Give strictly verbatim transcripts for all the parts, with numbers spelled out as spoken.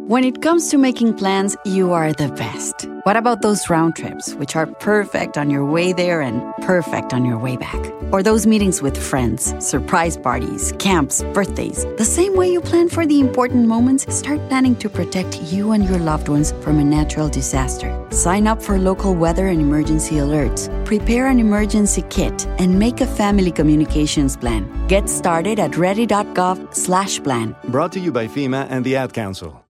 When it comes to making plans, you are the best. What about those round trips, which are perfect on your way there and perfect on your way back? Or those meetings with friends, surprise parties, camps, birthdays. The same way you plan for the important moments, start planning to protect you and your loved ones from a natural disaster. Sign up for local weather and emergency alerts. Prepare an emergency kit and make a family communications plan. Get started at ready.gov slash plan. Brought to you by FEMA and the Ad Council.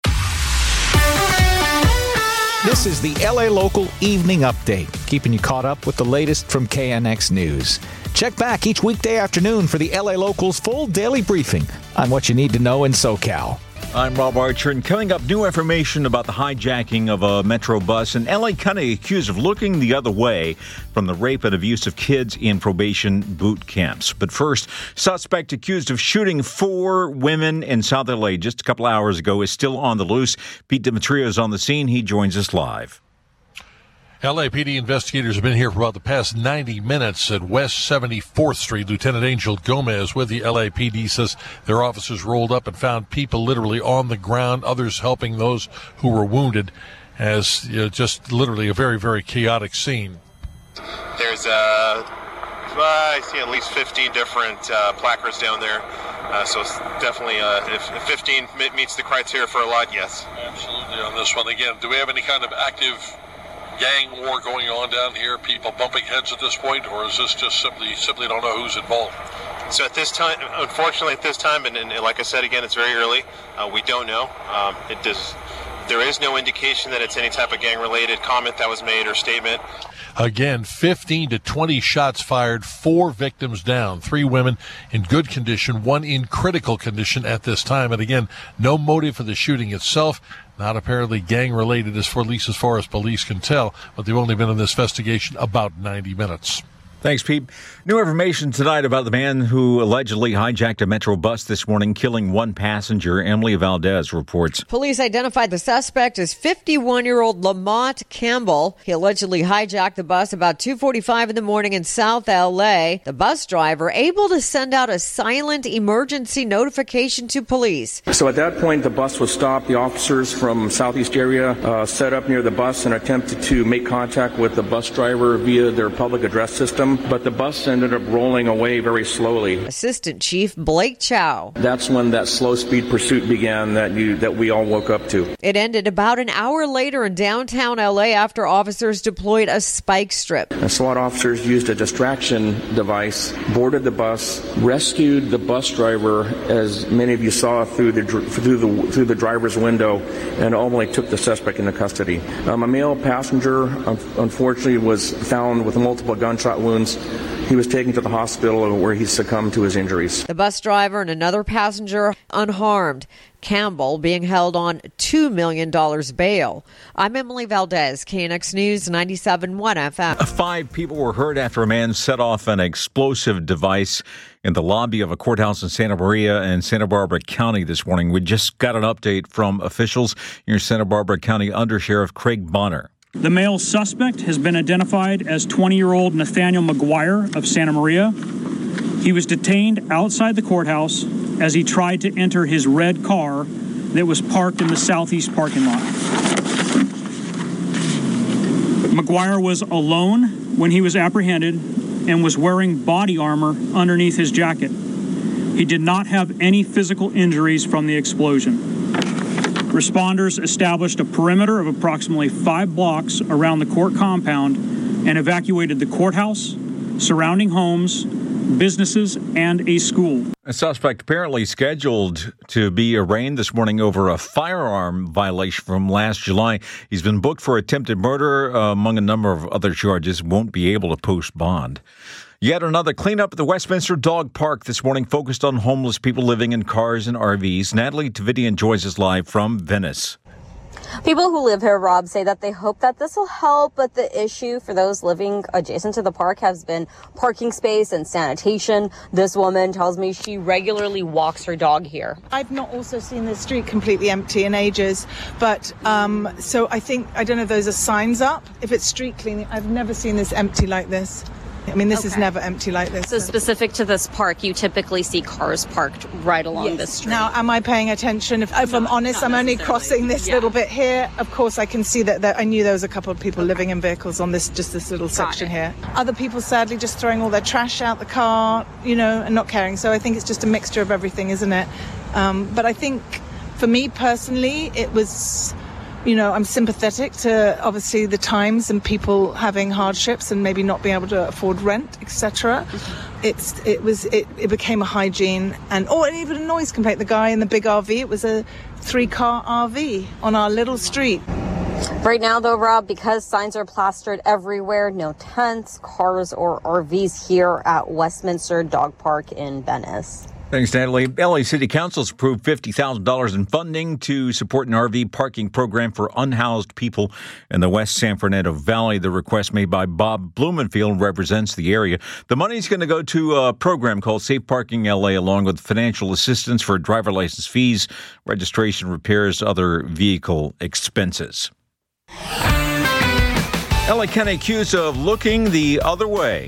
This is the L A Local Evening Update, keeping you caught up with the latest from K N X News. Check back each weekday afternoon for the L A Local's full daily briefing on what you need to know in SoCal. I'm Rob Archer, and coming up, new information about the hijacking of a Metro bus in L A County accused of looking the other way from the rape and abuse of kids in probation boot camps. But first, suspect accused of shooting four women in South L A just a couple hours ago is still on the loose. Pete Demetrio is on the scene. He joins us live. L A P D investigators have been here for about the past ninety minutes at West seventy-fourth Street. Lieutenant Angel Gomez with the L A P D says their officers rolled up and found people literally on the ground, others helping those who were wounded, as you know, just literally a very, very chaotic scene. There's, uh, I see at least fifteen different uh, placards down there, uh, so it's definitely, uh, if, if fifteen meets the criteria for a lot, yes. Absolutely on this one. Again, do we have any kind of active gang war going on down here, people bumping heads at this point, or is this just simply simply don't know who's involved? So at this time, unfortunately at this time, and, and like I said again, it's very early, uh, we don't know. Um, it does, there is no indication that it's any type of gang-related comment that was made or statement. Again, fifteen to twenty shots fired, four victims down, three women in good condition, one in critical condition at this time. And again, no motive for the shooting itself, not apparently gang-related as for at least as far as police can tell, but they've only been in this investigation about ninety minutes. Thanks, Pete. New information tonight about the man who allegedly hijacked a Metro bus this morning, killing one passenger. Emily Valdez reports. Police identified the suspect as fifty-one-year-old Lamont Campbell. He allegedly hijacked the bus about two forty-five in the morning in South L A. The bus driver able to send out a silent emergency notification to police. So at that point, the bus was stopped. The officers from Southeast area uh, set up near the bus and attempted to make contact with the bus driver via their public address system. But the bus ended up rolling away very slowly. Assistant Chief Blake Chow. That's when that slow speed pursuit began that you that we all woke up to. It ended about an hour later in downtown L A after officers deployed a spike strip. And SWAT officers used a distraction device, boarded the bus, rescued the bus driver, as many of you saw through the through the through the driver's window, and ultimately took the suspect into custody. Um, a male passenger, unfortunately, was found with multiple gunshot wounds. He was taken to the hospital where he succumbed to his injuries. The bus driver and another passenger unharmed. Campbell being held on two million dollars bail. I'm Emily Valdez, K N X News ninety-seven point one F M. Five people were hurt after a man set off an explosive device in the lobby of a courthouse in Santa Maria and Santa Barbara County this morning. We just got an update from officials. Here's Santa Barbara County Undersheriff Craig Bonner. The male suspect has been identified as twenty-year-old Nathaniel McGuire of Santa Maria. He was detained outside the courthouse as he tried to enter his red car that was parked in the southeast parking lot. McGuire was alone when he was apprehended and was wearing body armor underneath his jacket. He did not have any physical injuries from the explosion. Responders established a perimeter of approximately five blocks around the court compound and evacuated the courthouse, surrounding homes, businesses, and a school. A suspect apparently scheduled to be arraigned this morning over a firearm violation from last July. He's been booked for attempted murder, uh, among a number of other charges. Won't be able to post bond. Yet another cleanup at the Westminster Dog Park this morning focused on homeless people living in cars and R Vs. Natalie Tavidian joins us live from Venice. People who live here, Rob, say that they hope that this will help, but the issue for those living adjacent to the park has been parking space and sanitation. This woman tells me she regularly walks her dog here. I've not also seen the street completely empty in ages, but um, so I think, I don't know if those are signs up. If it's street cleaning, I've never seen this empty like this. I mean, this Okay. is never empty like this. So specific to this park, you typically see cars parked right along Yes. this street. Now, am I paying attention? If, if I'm honest, I'm only crossing this Yeah. little bit here. Of course, I can see that there, I knew there was a couple of people living in vehicles on this, just this little section here. Other people, sadly, just throwing all their trash out the car, you know, and not caring. So I think it's just a mixture of everything, isn't it? Um, but I think for me personally, it was... You know, I'm sympathetic to obviously the times and people having hardships and maybe not being able to afford rent, et cetera. It's it was it, it became a hygiene and oh, and even a noise complaint. The guy in the big R V, it was a three-car R V on our little street. Right now, though, Rob, because signs are plastered everywhere, no tents, cars, or R Vs here at Westminster Dog Park in Venice. Thanks, Natalie. L A City Council's approved fifty thousand dollars in funding to support an R V parking program for unhoused people in the West San Fernando Valley. The request made by Bob Blumenfield represents the area. The money is going to go to a program called Safe Parking L A, along with financial assistance for driver license fees, registration, repairs, other vehicle expenses. L A County accused of looking the other way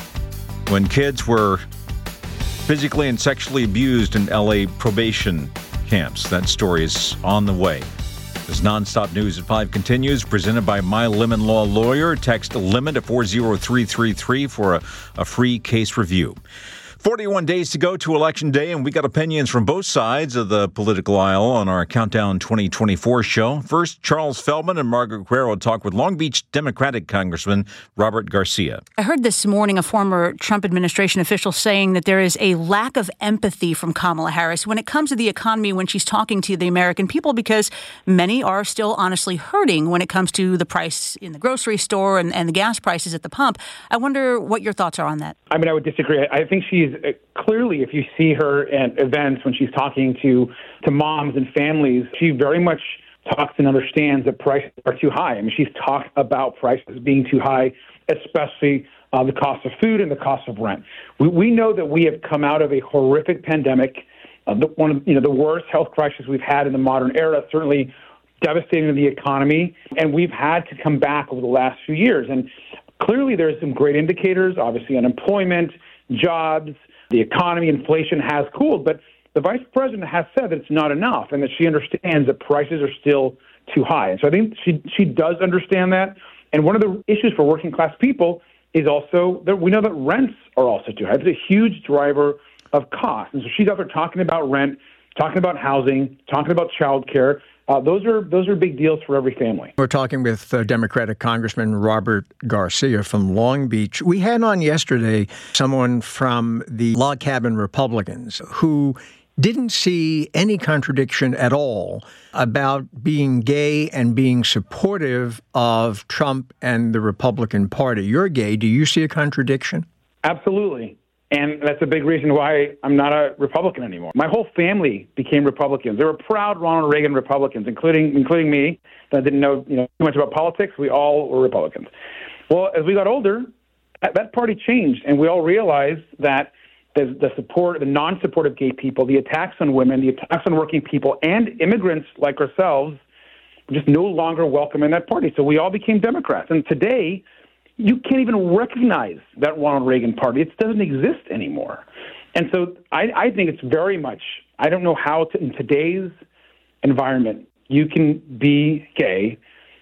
when kids were physically and sexually abused in L A probation camps. That story is on the way. As Nonstop News at five continues, presented by My Lemon Law Lawyer. Text LEMON to four zero three three three for a, a free case review. forty-one days to go to Election Day, and we got opinions from both sides of the political aisle on our Countdown twenty twenty-four show. First, Charles Feldman and Margaret Guerrero talk with Long Beach Democratic Congressman Robert Garcia. I heard this morning a former Trump administration official saying that there is a lack of empathy from Kamala Harris when it comes to the economy when she's talking to the American people, because many are still honestly hurting when it comes to the price in the grocery store and, and the gas prices at the pump. I wonder what your thoughts are on that. I mean, I would disagree. I think she's uh, clearly, if you see her at events when she's talking to, to moms and families, she very much talks and understands that prices are too high. I mean, she's talked about prices being too high, especially uh, the cost of food and the cost of rent. We, we know that we have come out of a horrific pandemic, uh, the, one of you know the worst health crisis we've had in the modern era, certainly devastating to the economy, and we've had to come back over the last few years. And clearly there's some great indicators, obviously unemployment, jobs, the economy, inflation has cooled, but the vice president has said that it's not enough and that she understands that prices are still too high. And so I think she she does understand that. And one of the issues for working class people is also that we know that rents are also too high. It's a huge driver of cost. And so she's out there talking about rent, talking about housing, talking about childcare. Uh, those are those are big deals for every family. We're talking with uh, Democratic Congressman Robert Garcia from Long Beach. We had on yesterday someone from the Log Cabin Republicans who didn't see any contradiction at all about being gay and being supportive of Trump and the Republican Party. You're gay. Do you see a contradiction? Absolutely. And that's a big reason why I'm not a Republican anymore. My whole family became Republicans. They were proud Ronald Reagan Republicans, including including me. That didn't know you know too much about politics. We all were Republicans. Well, as we got older, that, that party changed, and we all realized that the, the support, the non-support of gay people, the attacks on women, the attacks on working people, and immigrants like ourselves were just no longer welcome in that party. So we all became Democrats. And today, you can't even recognize that Ronald Reagan party. It doesn't exist anymore. And so I, I think it's very much, I don't know how to, in today's environment, you can be gay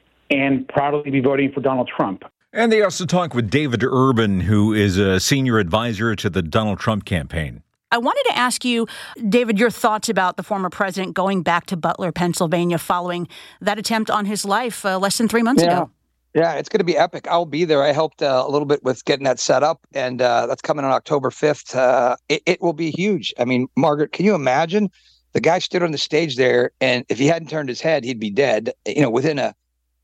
and proudly be voting for Donald Trump. And they also talk with David Urban, who is a senior advisor to the Donald Trump campaign. I wanted to ask you, David, your thoughts about the former president going back to Butler, Pennsylvania, following that attempt on his life uh, less than three months yeah. ago. Yeah, it's going to be epic. I'll be there. I helped uh, a little bit with getting that set up, and uh, that's coming on October fifth. Uh, it, it will be huge. I mean, Margaret, can you imagine? The guy stood on the stage there, and if he hadn't turned his head, he'd be dead, you know, within a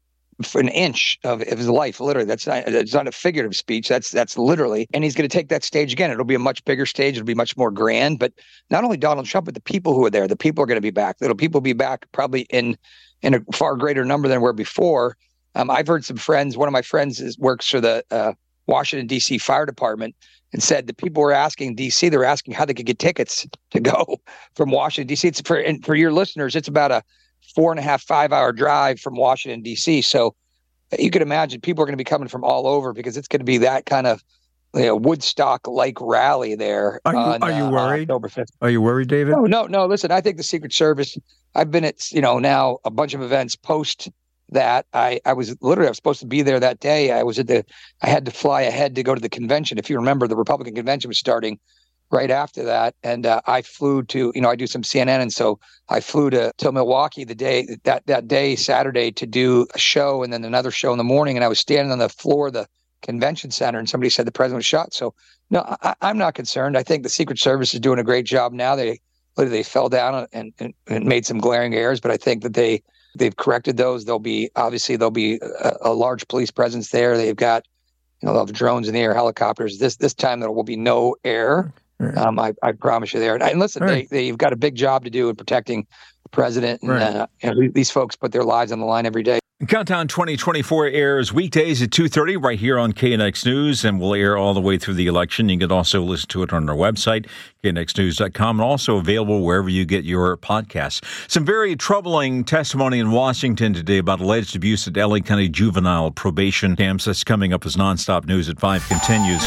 for an inch of, of his life, literally. That's not, it's not a figurative speech. That's that's literally. And he's going to take that stage again. It'll be a much bigger stage. It'll be much more grand. But not only Donald Trump, but the people who are there. The people are going to be back. It'll people be back probably in in a far greater number than were before. Um, I've heard some friends. One of my friends is, works for the uh, Washington, D C Fire Department, and said the people were asking D C. They were asking how they could get tickets to go from Washington, D C. It's for and for your listeners, it's about a four and a half, five hour drive from Washington, D C. So you could imagine people are going to be coming from all over because it's going to be that kind of you know, Woodstock-like rally there. Are you, on, are you uh, worried? October fifth. Are you worried, David? No, no, no. Listen, I think the Secret Service, I've been at, you know, now a bunch of events post that. I, I was literally, I was supposed to be there that day. I was at the, I had to fly ahead to go to the convention. If you remember, the Republican convention was starting right after that. And uh, I flew to, you know, I do some C N N. And so I flew to, to Milwaukee the day, that, that day, Saturday, to do a show and then another show in the morning. And I was standing on the floor of the convention center and somebody said the president was shot. So no, I, I'm not concerned. I think the Secret Service is doing a great job now. They they fell down and, and, and made some glaring errors, but I think that they they've corrected those. There'll be obviously there'll be a, a large police presence there. They've got, you know, they'll have drones in the air, helicopters. This this time there will be no air. Right. Um, I, I promise you there. And, and listen, right. they they've got a big job to do in protecting the president. And, right. uh, and these folks put their lives on the line every day. Countdown twenty twenty-four airs weekdays at two thirty right here on K N X News, and will air all the way through the election. You can also listen to it on our website, K N X news dot com, and also available wherever you get your podcasts. Some very troubling testimony in Washington today about alleged abuse at L A County juvenile probation camps. That's coming up as Nonstop News at five continues.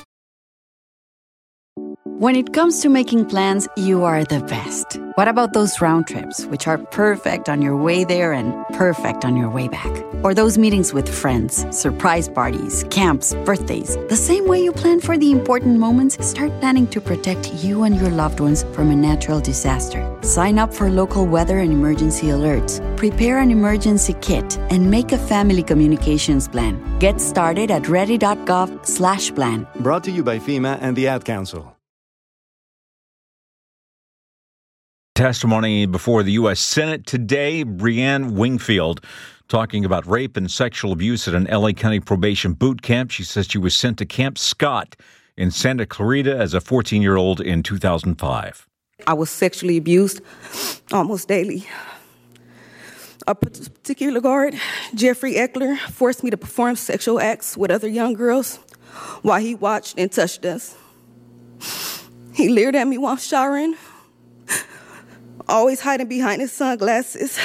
When it comes to making plans, you are the best. What about those round trips, which are perfect on your way there and perfect on your way back? Or those meetings with friends, surprise parties, camps, birthdays. The same way you plan for the important moments, start planning to protect you and your loved ones from a natural disaster. Sign up for local weather and emergency alerts. Prepare an emergency kit and make a family communications plan. Get started at ready.gov slash plan. Brought to you by FEMA and the Ad Council. Testimony before the U S Senate today. Breanne Wingfield talking about rape and sexual abuse at an L A County probation boot camp. She says she was sent to Camp Scott in Santa Clarita as a fourteen-year-old in two thousand five. I was sexually abused almost daily. A particular guard, Jeffrey Eckler, forced me to perform sexual acts with other young girls while he watched and touched us. He leered at me while showering, always hiding behind his sunglasses.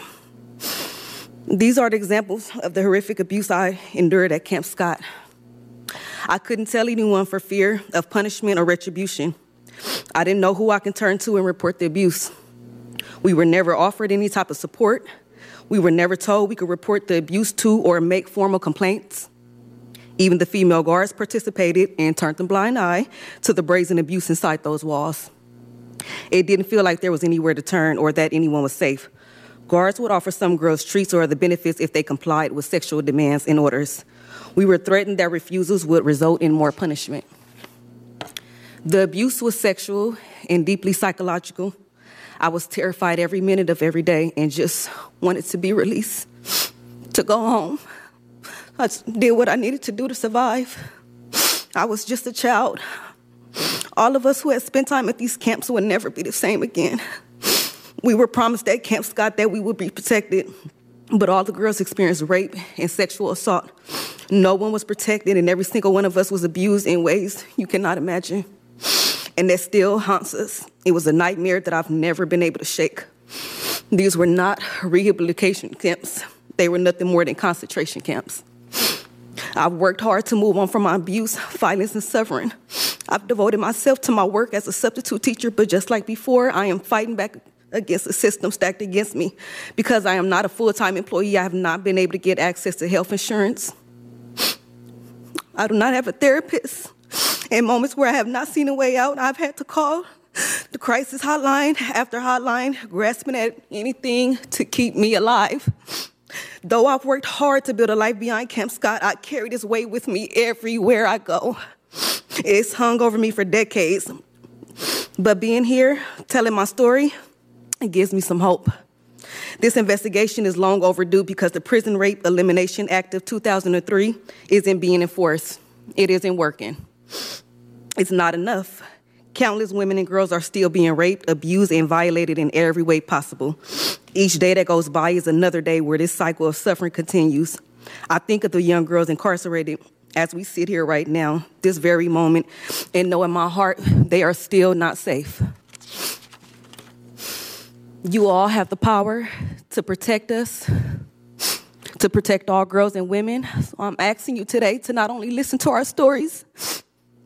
These are the examples of the horrific abuse I endured at Camp Scott. I couldn't tell anyone for fear of punishment or retribution. I didn't know who I could turn to and report the abuse. We were never offered any type of support. We were never told we could report the abuse to or make formal complaints. Even the female guards participated and turned a blind eye to the brazen abuse inside those walls. It didn't feel like there was anywhere to turn or that anyone was safe. Guards would offer some girls treats or other benefits if they complied with sexual demands and orders. We were threatened that refusals would result in more punishment. The abuse was sexual and deeply psychological. I was terrified every minute of every day and just wanted to be released, to go home. I did what I needed to do to survive. I was just a child. All of us who had spent time at these camps would never be the same again. We were promised at Camp Scott that we would be protected, but all the girls experienced rape and sexual assault. No one was protected, and every single one of us was abused in ways you cannot imagine. And that still haunts us. It was a nightmare that I've never been able to shake. These were not rehabilitation camps. They were nothing more than concentration camps. I've worked hard to move on from my abuse, violence, and suffering. I've devoted myself to my work as a substitute teacher, but just like before, I am fighting back against the system stacked against me. Because I am not a full-time employee, I have not been able to get access to health insurance. I do not have a therapist. In moments where I have not seen a way out, I've had to call the crisis hotline after hotline, grasping at anything to keep me alive. Though I've worked hard to build a life beyond Camp Scott, I carry this weight with me everywhere I go. It's hung over me for decades. But being here, telling my story, it gives me some hope. This investigation is long overdue because the Prison Rape Elimination Act of two thousand three isn't being enforced. It isn't working. It's not enough. Countless women and girls are still being raped, abused, and violated in every way possible. Each day that goes by is another day where this cycle of suffering continues. I think of the young girls incarcerated as we sit here right now, this very moment, and know in my heart they are still not safe. You all have the power to protect us, to protect all girls and women. So I'm asking you today to not only listen to our stories,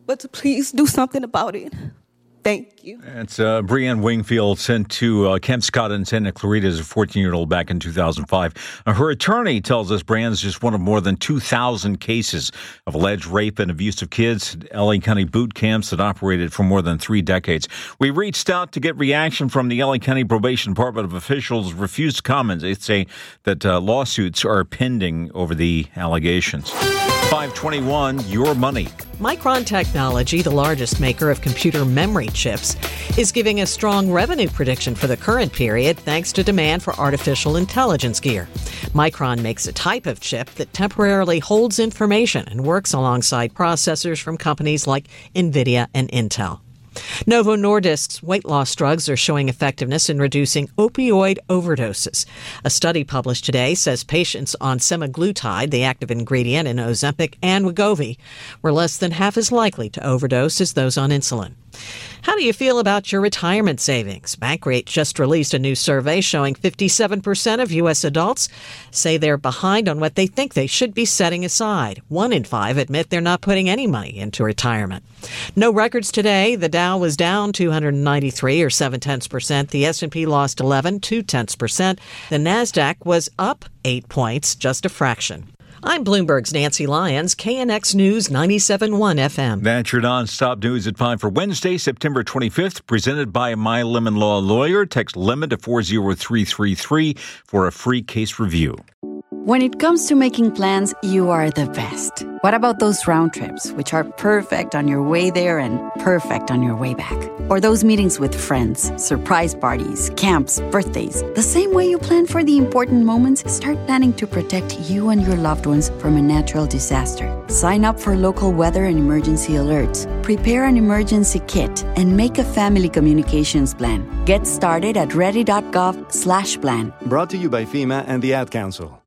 but to please do something about it. Thank you. It's uh, Breanne Wingfield sent to uh, Camp Scott in Santa Clarita as a fourteen-year-old back in two thousand five. Uh, her attorney tells us Breanne's just one of more than two thousand cases of alleged rape and abuse of kids at L A County boot camps that operated for more than three decades. We reached out to get reaction from the L A County Probation Department of officials refused to comment. They say that uh, lawsuits are pending over the allegations. five twenty-one, your money. Micron Technology, the largest maker of computer memory chips, is giving a strong revenue prediction for the current period thanks to demand for artificial intelligence gear. Micron makes a type of chip that temporarily holds information and works alongside processors from companies like NVIDIA and Intel. Novo Nordisk's weight loss drugs are showing effectiveness in reducing opioid overdoses. A study published today says patients on semaglutide, the active ingredient in Ozempic and Wegovy, were less than half as likely to overdose as those on insulin. How do you feel about your retirement savings? Bankrate just released a new survey showing fifty-seven percent of U S adults say they're behind on what they think they should be setting aside. One in five admit they're not putting any money into retirement. No records today. The Dow was down two hundred ninety-three or seven tenths percent. The S and P lost eleven, two tenths percent. The Nasdaq was up eight points, just a fraction. I'm Bloomberg's Nancy Lyons, K N X News ninety-seven point one F M. That's your nonstop news at five for Wednesday, September twenty-fifth, presented by My Lemon Law Lawyer. Text LEMON to four zero three three three for a free case review. When it comes to making plans, you are the best. What about those round trips, which are perfect on your way there and perfect on your way back? Or those meetings with friends, surprise parties, camps, birthdays. The same way you plan for the important moments, start planning to protect you and your loved ones from a natural disaster. Sign up for local weather and emergency alerts. Prepare an emergency kit and make a family communications plan. Get started at ready.gov slash plan. Brought to you by FEMA and the Ad Council.